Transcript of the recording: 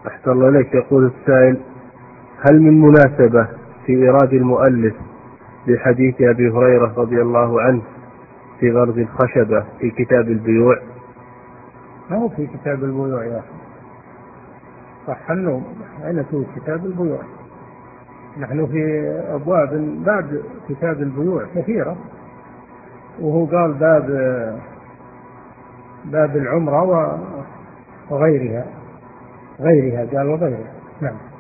أحسن الله إليك. يقول السائل: هل من مناسبة في إيراد المؤلف لحديث أبي هريرة رضي الله عنه في غرز الخشبة في كتاب البيوع؟ ما هو في كتاب البيوع يا أخي، صح النوم، أين في كتاب البيوع؟ نحن في أبواب بعد كتاب البيوع كثيرة، وهو قال باب العمرة وغيرها قال وغيرها. نعم.